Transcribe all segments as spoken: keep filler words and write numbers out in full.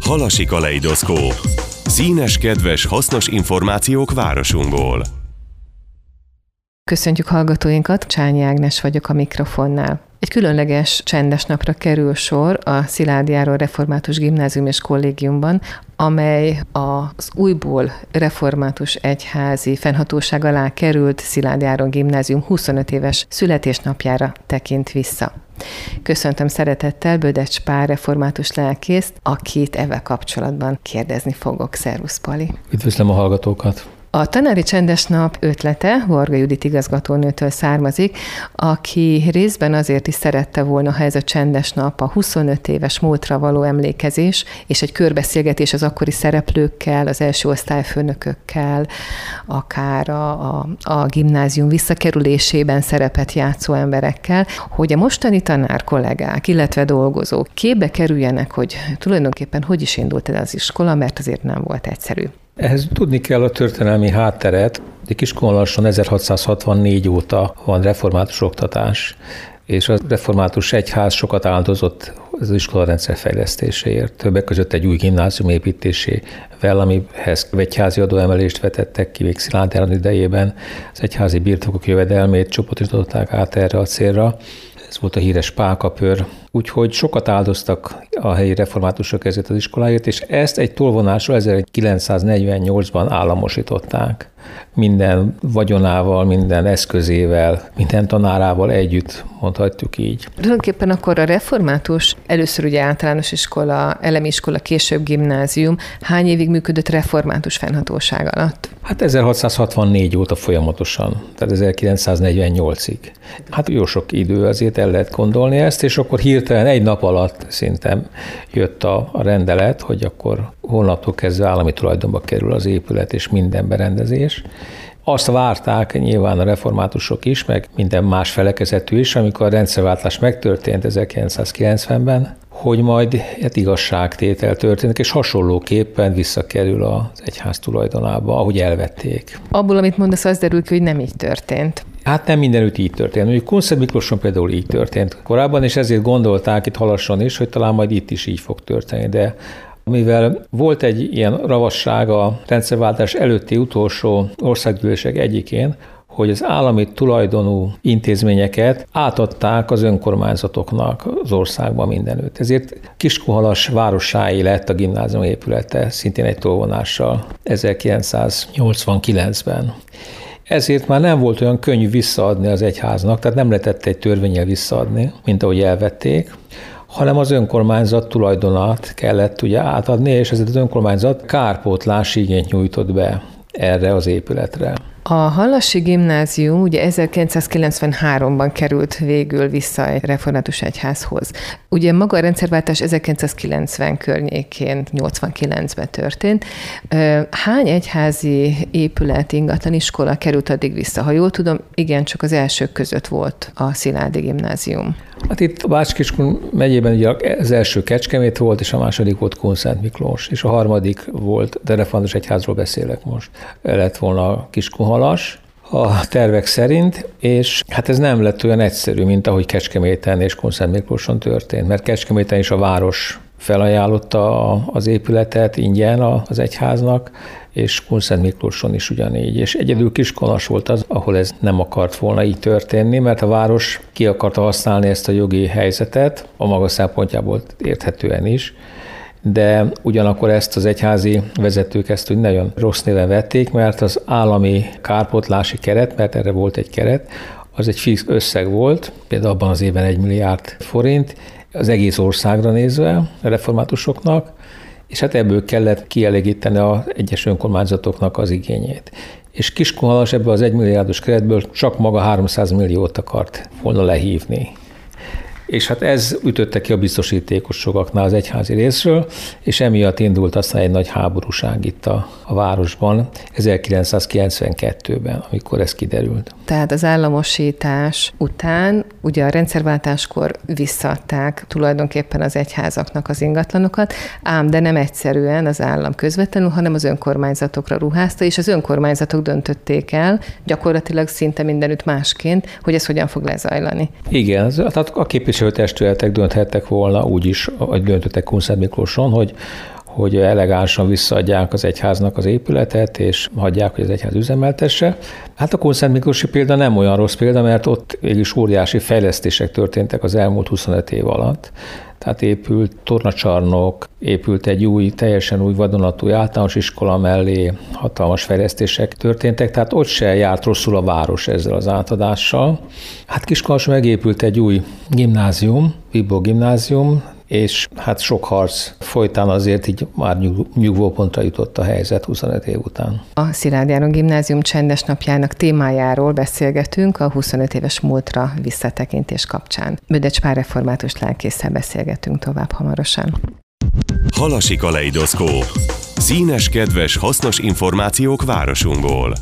Halasi kaleidoszkóp. Színes, kedves, hasznos információk városunkból. Köszöntjük hallgatóinkat, Csányi Ágnes vagyok a mikrofonnál. Egy különleges csendes napra kerül sor a Szilágyáron Református Gimnázium és Kollégiumban, amely az újból református egyházi fennhatóság alá került Szilágyáron Gimnázium huszonöt éves születésnapjára tekint vissza. Köszöntöm szeretettel Bödecs Pál református lelkészt, akit ezzel kapcsolatban kérdezni fogok. Szervusz, Pali! Üdvözlöm a hallgatókat! A tanári csendes nap ötlete Varga Judit igazgatónőtől származik, aki részben azért is szerette volna, ha ez a csendes nap a huszonöt éves múltra való emlékezés, és egy körbeszélgetés az akkori szereplőkkel, az első osztályfőnökökkel, akár a, a, a gimnázium visszakerülésében szerepet játszó emberekkel, hogy a mostani tanár kollégák, illetve dolgozók képbe kerüljenek, hogy tulajdonképpen hogy is indult ez az iskola, mert azért nem volt egyszerű. Ehhez tudni kell a történelmi hátteret. Kiskunhalasson ezerhatszázhatvannégy óta van református oktatás, és a református egyház sokat áldozott az iskolarendszer fejlesztéséért. Többek között egy új gimnázium építésével, amihez egyházi adóemelést vetettek ki még Szilágyáron idejében. Az egyházi birtokok jövedelmét csoportosították át erre a célra. Ez volt a híres Pálkapör. Úgyhogy sokat áldoztak a helyi reformátusok ezért az iskoláért, és ezt egy tolvonásról ezerkilencszáznegyvennyolcban államosították. Minden vagyonával, minden eszközével, minden tanárával együtt, mondhatjuk így. Tulajdonképpen akkor a református, először ugye általános iskola, elemi iskola, később gimnázium, hány évig működött református fennhatóság alatt? Hát ezerhatszázhatvannégy óta folyamatosan, tehát ezerkilencszáznegyvennyolcig. Hát jó sok idő, azért el lehet gondolni ezt, és akkor hirtelen egy nap alatt szinte jött a, a rendelet, hogy akkor holnaptól kezdve állami tulajdonba kerül az épület és minden berendezés. Azt várták nyilván a reformátusok is, meg minden más felekezetű is, amikor a rendszerváltás megtörtént ezerkilencszázkilencvenben, hogy majd egy igazságtétel történik, és hasonlóképpen visszakerül az egyház tulajdonába, ahogy elvették. Abból, amit mondasz, az derül ki, hogy nem így történt. Hát nem mindenütt így történt. Mondjuk Kunszent Miklóson például így történt korábban, és ezért gondolták itt Halasson is, hogy talán majd itt is így fog történni, de mivel volt egy ilyen ravasság a rendszerváltás előtti utolsó országgyűlések egyikén, hogy az állami tulajdonú intézményeket átadták az önkormányzatoknak az országban mindenütt. Ezért Kiskunhalas városáé lett a gimnázium épülete, szintén egy tolvonással ezerkilencszáznyolcvankilencben. Ezért már nem volt olyan könnyű visszaadni az egyháznak, tehát nem lehetett egy törvénnyel visszaadni, mint ahogy elvették, hanem az önkormányzat tulajdonát kellett ugye átadni, és ezért az önkormányzat kárpótlási igényt nyújtott be erre az épületre. A Halasi Gimnázium ugye ezerkilencszázkilencvenháromban került végül vissza egy református egyházhoz. Ugye maga a rendszerváltás ezerkilencszázkilencven környékén, nyolcvankilencben történt. Hány egyházi épület, ingatlan iskola került addig vissza? Ha jól tudom, igen, csak az elsők között volt a Szilágyi Gimnázium. Hát itt Bács-Kiskun megyében ugye az első Kecskemét volt, és a második volt Kunszent Miklós, és a harmadik volt, de református egyházról beszélek most, lett volna Kiskunhalas a tervek szerint, és hát ez nem lett olyan egyszerű, mint ahogy Kecskeméten és Kunszent Miklóson történt, mert Kecskeméten is a város felajánlotta az épületet ingyen az egyháznak, és Kunszent Miklóson is ugyanígy. És egyedül Kiskunhalas volt az, ahol ez nem akart volna így történni, mert a város ki akarta használni ezt a jogi helyzetet, a maga szempontjából érthetően is, de ugyanakkor ezt az egyházi vezetők ezt úgy nagyon rossz néven vették, mert az állami kárpótlási keret, mert erre volt egy keret, az egy fix összeg volt, például abban az évben egy milliárd forint, az egész országra nézve a reformátusoknak, és hát ebből kellett kielégíteni az egyes önkormányzatoknak az igényét. És Kiskunhalas ebből az egymilliárdos keretből csak maga háromszáz milliót akart volna lehívni. És hát ez ütötte ki a biztosítékos sokaknál az egyházi részről, és emiatt indult aztán egy nagy háborúság itt a, a városban ezerkilencszázkilencvenkettőben, amikor ez kiderült. Tehát az államosítás után, ugye a rendszerváltáskor visszaadták tulajdonképpen az egyházaknak az ingatlanokat, ám de nem egyszerűen az állam közvetlenül, hanem az önkormányzatokra ruházta, és az önkormányzatok döntötték el, gyakorlatilag szinte mindenütt másként, hogy ez hogyan fog lezajlani. Igen, tehát a képviselőtestületek dönthettek volna úgy is, hogy döntöttek Kunszent Miklóson, hogy hogy elegánsan visszaadják az egyháznak az épületet, és hagyják, hogy az egyház üzemeltesse. Hát a Kunszentmiklósi példa nem olyan rossz példa, mert ott végülis óriási fejlesztések történtek az elmúlt huszonöt év alatt. Tehát épült tornacsarnok, épült egy új, teljesen új vadonatúj általános iskola mellé, hatalmas fejlesztések történtek, tehát ott se járt rosszul a város ezzel az átadással. Hát Kiskunhalason megépült egy új gimnázium, Bibó gimnázium, és hát sok harc folytán azért így már nyugvópontra jutott a helyzet huszonöt év után. A Szilágy Áron Gimnázium csendes napjának témájáról beszélgetünk a huszonöt éves múltra visszatekintés kapcsán. Bödecs Pál református lelkésszel beszélgetünk tovább hamarosan. Halasi kaleidoszkóp. Színes, kedves, hasznos információk városunkból.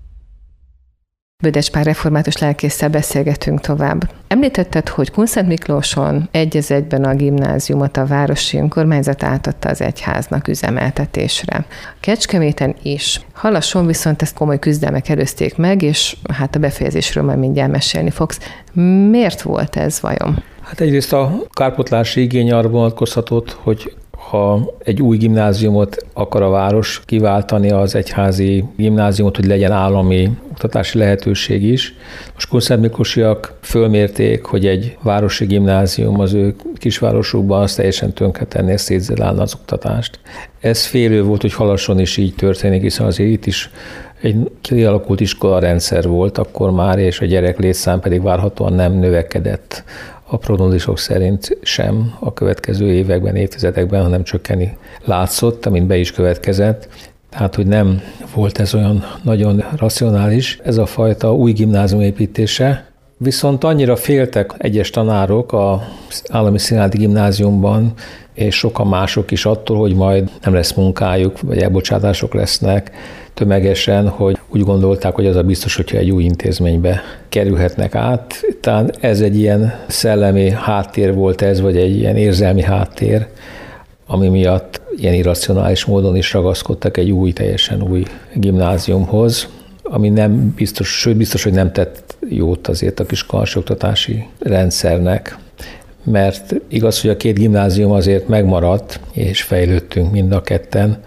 Bödecs Pál református lelkésszel beszélgetünk tovább. Említetted, hogy Kunszentmiklóson egy az egyben a gimnáziumot a városi önkormányzat átadta az egyháznak üzemeltetésre. Kecskeméten is. Halason viszont ezt komoly küzdelmek előzték meg, és hát a befejezésről majd mindjárt mesélni fogsz. Miért volt ez vajon? Hát egyrészt a kárpótlási igény arra vonatkozhatott, hogy ha egy új gimnáziumot akar a város kiváltani az egyházi gimnáziumot, hogy legyen állami oktatási lehetőség is. Most kunszentmiklósiak fölmérték, hogy egy városi gimnázium az ő kisvárosukban az teljesen tönkretenné, szétzilálna az oktatást. Ez félő volt, hogy Halason is így történik, hiszen azért itt is egy kialakult iskolarendszer volt akkor már, és a gyerek létszám pedig várhatóan nem növekedett a prognózisok szerint sem a következő években, évtizedekben, hanem csökkenni látszott, amint be is következett. Tehát, hogy nem volt ez olyan nagyon racionális, ez a fajta új gimnázium építése. Viszont annyira féltek egyes tanárok az állami színházi gimnáziumban, és sokan mások is attól, hogy majd nem lesz munkájuk, vagy elbocsátások lesznek tömegesen, hogy úgy gondolták, hogy az a biztos, hogyha egy új intézménybe kerülhetnek át. Tehát ez egy ilyen szellemi háttér volt ez, vagy egy ilyen érzelmi háttér, ami miatt ilyen irracionális módon is ragaszkodtak egy új, teljesen új gimnáziumhoz, ami nem biztos, sőt biztos, hogy nem tett jót azért a kiskunhalasi oktatási rendszernek, mert igaz, hogy a két gimnázium azért megmaradt, és fejlődtünk mind a ketten,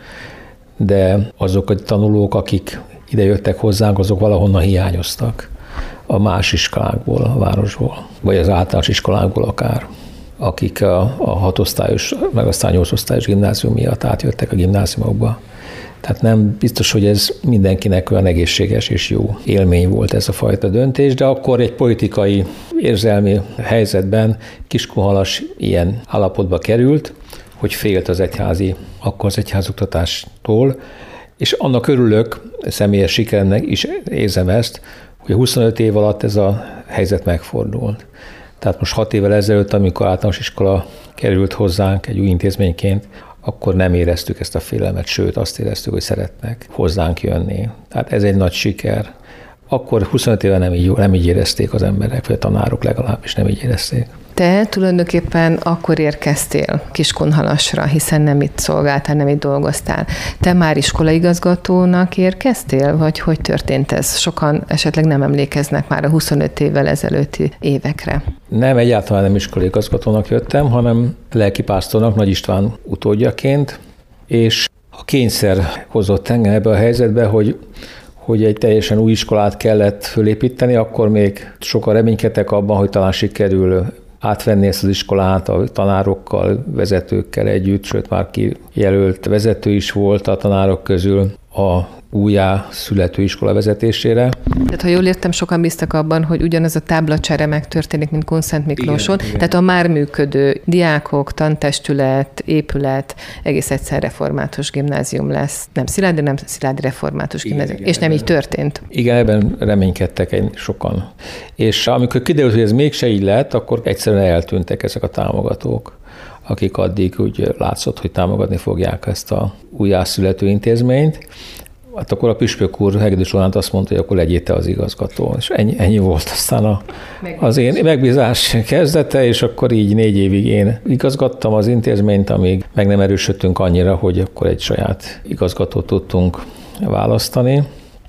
de azok a tanulók, akik ide jöttek hozzánk, azok valahonnan hiányoztak a más iskolákból, a városból, vagy az általános iskolákból akár, akik a, a hatosztályos, meg aztán nyolcosztályos gimnázium miatt átjöttek a gimnáziumokba. Tehát nem biztos, hogy ez mindenkinek olyan egészséges és jó élmény volt ez a fajta döntés, de akkor egy politikai, érzelmi helyzetben Kiskunhalas ilyen állapotba került, hogy félt az egyházi, akkor az egyházoktatástól, és annak örülök, személyes sikeremnek is érzem ezt, hogy huszonöt év alatt ez a helyzet megfordult. Tehát most hat évvel ezelőtt, amikor általános iskola került hozzánk egy új intézményként, akkor nem éreztük ezt a félelmet, sőt azt éreztük, hogy szeretnek hozzánk jönni. Tehát ez egy nagy siker. Akkor huszonöt éve nem így, nem így érezték az emberek, vagy a tanárok legalábbis nem így érezték. Te tulajdonképpen akkor érkeztél Kiskunhalasra, hiszen nem itt szolgáltál, nem itt dolgoztál. Te már iskolaigazgatónak érkeztél, vagy hogy történt ez? Sokan esetleg nem emlékeznek már a huszonöt évvel ezelőtti évekre. Nem, egyáltalán nem iskolaigazgatónak jöttem, hanem lelkipásztornak, Nagy István utódjaként, és a kényszer hozott engem ebbe a helyzetbe, hogy hogy egy teljesen új iskolát kellett fölépíteni, akkor még sokan reménykedtek abban, hogy talán sikerül átvenni ezt az iskolát a tanárokkal, vezetőkkel együtt, sőt már kijelölt vezető is volt a tanárok közül a újjá születő iskola vezetésére. Tehát ha jól értem, sokan bíztak abban, hogy ugyanaz a táblacsere megtörténik, mint Kunszentmiklóson, igen, tehát a már működő diákok, tantestület, épület, egész egyszer református gimnázium lesz. Nem Szilágyi, nem Szilágyi református igen, gimnázium. Igen, és nem ebben, így történt. Igen, ebben reménykedtek sokan. És amikor kiderült, hogy ez mégse így lett, akkor egyszerűen eltűntek ezek a támogatók, akik addig úgy látszott, hogy támogatni fogják ezt a újjászülető intézményt. Hát akkor a püspök úr, Hegedűs Roland azt mondta, hogy akkor legyél te az igazgató. És ennyi, ennyi volt aztán a, az én megbízás kezdete, és akkor így négy évig én igazgattam az intézményt, amíg meg nem erősödtünk annyira, hogy akkor egy saját igazgatót tudtunk választani.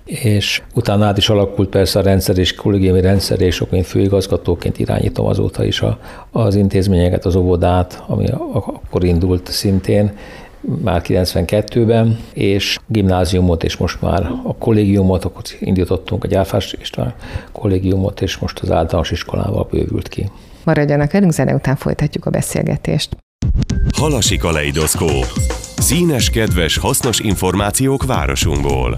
És utána át is alakult persze a rendszer és kollégiumi rendszer, és akkor én főigazgatóként irányítom azóta is a, az intézményeket, az óvodát, ami akkor indult szintén, már kilencvenkettőben, és gimnáziumot, és most már a kollégiumot, akkor indítottunk a Gyárfás István kollégiumot, és most az általános iskolával bővült ki. Maradjanak velünk, zene után folytatjuk a beszélgetést. Halasi kaleidoszkóp. Színes, kedves, hasznos információk városunkból.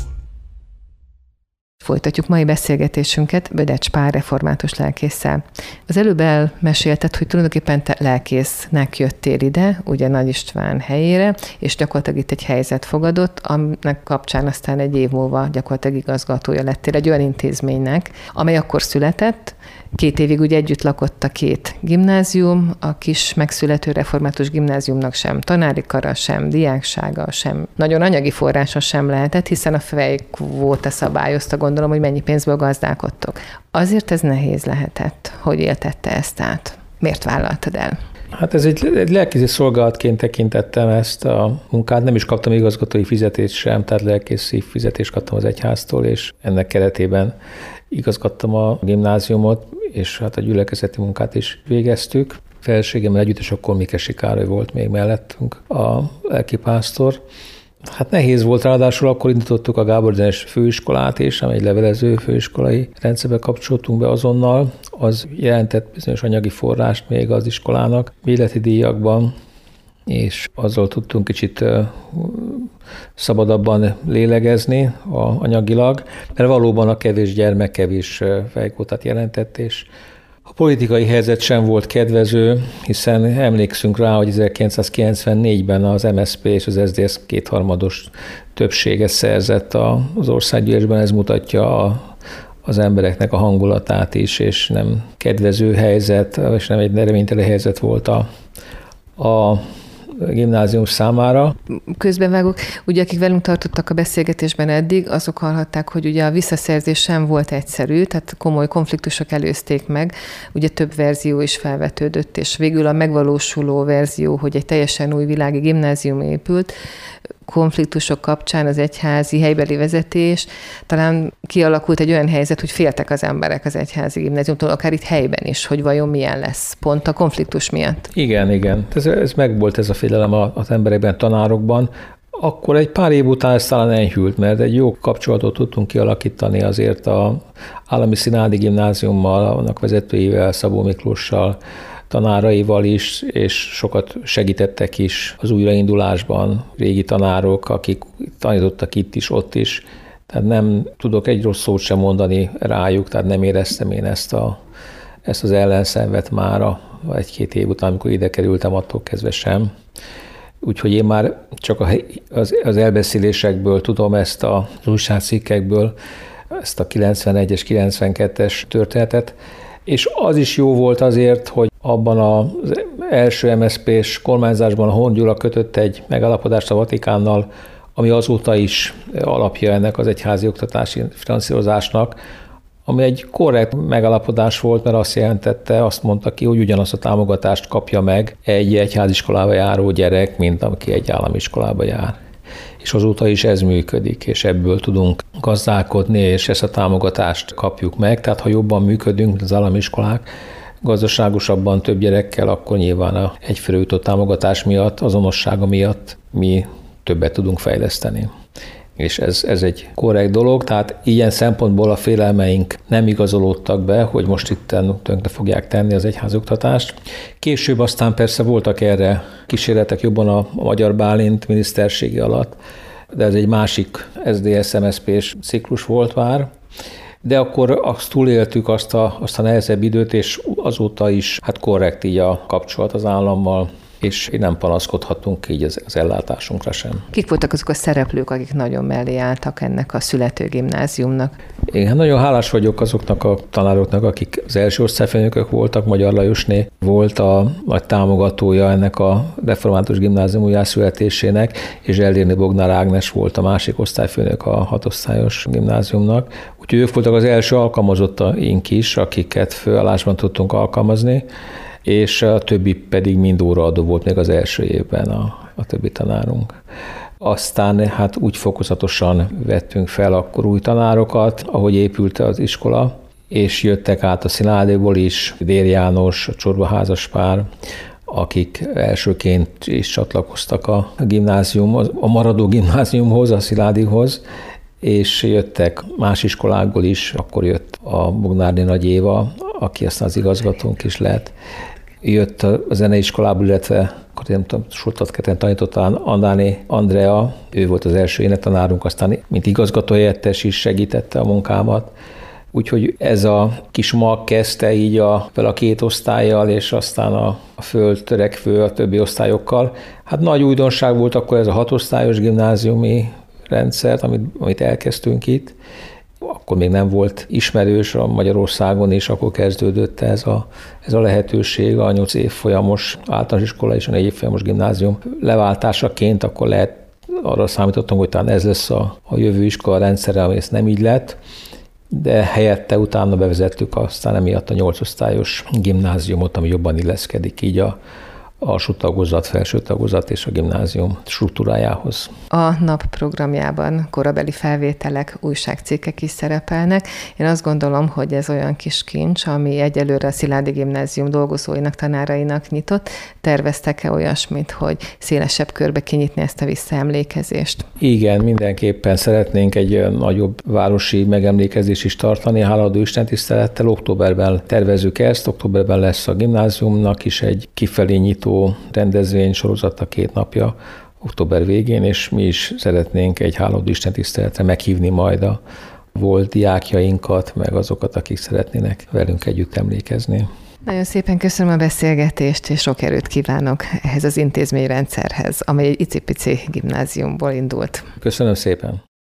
Folytatjuk mai beszélgetésünket Bödecs Pál református lelkésszel. Az előbb elmesélted, hogy tulajdonképpen te lelkésznek jöttél ide, ugye Nagy István helyére, és gyakorlatilag itt egy helyzet fogadott, aminek kapcsán aztán egy év múlva gyakorlatilag igazgatója lettél egy olyan intézménynek, amely akkor született. Két évig ugye együtt lakott a két gimnázium, a kis megszülető református gimnáziumnak sem tanári kara, sem diáksága, sem nagyon anyagi forrása sem lehetett, hiszen a fejkvóta szabályozta, gondolom, hogy mennyi pénzből gazdálkodtok. Azért ez nehéz lehetett, hogy éltette ezt át. Miért vállaltad el? Hát ez egy, egy lelkészi szolgálatként tekintettem ezt a munkát, nem is kaptam igazgatói fizetést sem, tehát lelkészi fizetést kaptam az egyháztól, és ennek keretében igazgattam a gimnáziumot, és hát a gyülekezeti munkát is végeztük. Feleségemmel együtt, és akkor Mikesi Károly volt még mellettünk a lelkipásztor. Hát nehéz volt, ráadásul akkor indítottuk a Gábor Dénes főiskolát is, amely egy levelező főiskolai rendszerbe kapcsoltunk be azonnal. Az jelentett bizonyos anyagi forrást még az iskolának, béleti díjakban, és azzal tudtunk kicsit szabadabban lélegezni a, anyagilag, mert valóban a kevés gyermek kevés fejkvótát jelentett, és a politikai helyzet sem volt kedvező, hiszen emlékszünk rá, hogy ezerkilencszázkilencvennégyben az em es zé pé és az es zé dé es kétharmados többséget szerzett az országgyűlésben, ez mutatja a az embereknek a hangulatát is, és nem kedvező helyzet, és nem egy reménytelen helyzet volt a, a gimnázium számára. Közbevágok, ugye akik velünk tartottak a beszélgetésben eddig, azok hallhatták, hogy ugye a visszaszerzés sem volt egyszerű, tehát komoly konfliktusok előzték meg, ugye több verzió is felvetődött, és végül a megvalósuló verzió, hogy egy teljesen új világi gimnázium épült, konfliktusok kapcsán az egyházi helybeli vezetés, talán kialakult egy olyan helyzet, hogy féltek az emberek az egyházi gimnáziumtól, akár itt helyben is, hogy vajon milyen lesz, pont a konfliktus miatt. Igen, igen. Ez, ez megvolt ez a félelem az emberekben, tanárokban. Akkor egy pár év után ez talán enyhült, mert egy jó kapcsolatot tudtunk kialakítani azért az Állami Színházi Gimnáziummal, annak vezetőivel, Szabó Miklóssal, tanáraival is, és sokat segítettek is az újraindulásban régi tanárok, akik tanítottak itt is, ott is. Tehát nem tudok egy rossz szót sem mondani rájuk, tehát nem éreztem én ezt, a, ezt az ellenszenvet már egy-két év után, amikor ide kerültem, attól kezdve sem. Úgyhogy én már csak az, az elbeszélésekből tudom ezt az újságcikkekből, ezt a kilencvenegyes, kilencvenkettes történetet, és az is jó volt azért, hogy abban az első em es zé pés kormányzásban a Horn Gyula kötött egy megállapodást a Vatikánnal, ami azóta is alapja ennek az egyházi oktatási finanszírozásnak, ami egy korrekt megállapodás volt, mert azt jelentette, azt mondta ki, hogy ugyanazt a támogatást kapja meg egy egyháziskolába járó gyerek, mint aki egy állami iskolába jár. És azóta is ez működik, és ebből tudunk gazdálkodni, és ezt a támogatást kapjuk meg. Tehát ha jobban működünk, mint az állami iskolák, gazdaságosabban több gyerekkel, akkor nyilván a egyfőre jutott támogatás miatt, azonossága miatt mi többet tudunk fejleszteni. És ez, ez egy korrekt dolog, tehát ilyen szempontból a félelmeink nem igazolódtak be, hogy most itt tönkre fogják tenni az egyházoktatást. Később aztán persze voltak erre kísérletek jobban a Magyar Bálint minisztersége alatt, de ez egy másik es zé dé es em es zé pés ciklus volt már, de akkor azt túléltük azt a, azt a nehezebb időt, és azóta is hát korrekt így a kapcsolat az állammal, és nem panaszkodhatunk így az, az ellátásunkra sem. Kik voltak azok a szereplők, akik nagyon mellé álltak ennek a születő gimnáziumnak? Én nagyon hálás vagyok azoknak a tanároknak, akik az első osztályfőnökök voltak. Magyar Lajosné volt a nagy támogatója ennek a református gimnázium újjászületésének, és Zsellérné Bognár Ágnes volt a másik osztályfőnök a hatosztályos gimnáziumnak. Úgyhogy ők voltak az első alkalmazottaink is, akiket főállásban tudtunk alkalmazni, és a többi pedig mind óraadó volt még az első évben a, a többi tanárunk. Aztán hát úgy fokozatosan vettünk fel akkor új tanárokat, ahogy épült az iskola, és jöttek át a Színádéból is, Dér János, a Csorba házaspár, akik elsőként is csatlakoztak a gimnázium, a maradó gimnáziumhoz, a Sziládyhoz, és jöttek más iskolákból is, akkor jött a Bognárné Nagy Éva, aki aztán az igazgatónk is lett. Jött a zeneiskolából, illetve akkor nem tudom, Sultatkerten tanította Andáné Andrea, ő volt az első énektanárunk, aztán mint igazgatóhelyettes is segítette a munkámat. Úgyhogy ez a kis mag kezdte így a, fel a két osztályjal, és aztán a, a föld törekvő a többi osztályokkal. Hát nagy újdonság volt akkor ez a hatosztályos gimnáziumi rendszert, amit, amit elkezdtünk itt. Akkor még nem volt ismerős a Magyarországon, és akkor kezdődött ez a, ez a lehetőség, a nyolc évfolyamos általános iskola és a négy évfolyamos gimnázium leváltásaként, akkor lehet, arra számítottam, hogy talán ez lesz a, a jövő iskola rendszere, ami ezt nem így lett, de helyette utána bevezettük aztán emiatt a nyolcosztályos gimnáziumot, ami jobban illeszkedik így a alsó tagozat, felső tagozat és a gimnázium struktúrájához. A nap programjában korabeli felvételek, újságcikkek is szerepelnek. Én azt gondolom, hogy ez olyan kis kincs, ami egyelőre a Szilády Gimnázium dolgozóinak, tanárainak nyitott. Terveztek-e olyasmit, hogy szélesebb körbe kinyitni ezt a visszaemlékezést? Igen, mindenképpen szeretnénk egy nagyobb városi megemlékezést is tartani. Hálaadó istentisztelettel októberben tervezzük ezt, októberben lesz a gimnáziumnak is egy kifelé nyitó rendezvény sorozata két napja október végén, és mi is szeretnénk egy hálaadó istentiszteletre meghívni majd a volt diákjainkat, meg azokat, akik szeretnének velünk együtt emlékezni. Nagyon szépen köszönöm a beszélgetést, és sok erőt kívánok ehhez az intézményrendszerhez, amely egy icipici gimnáziumból indult. Köszönöm szépen!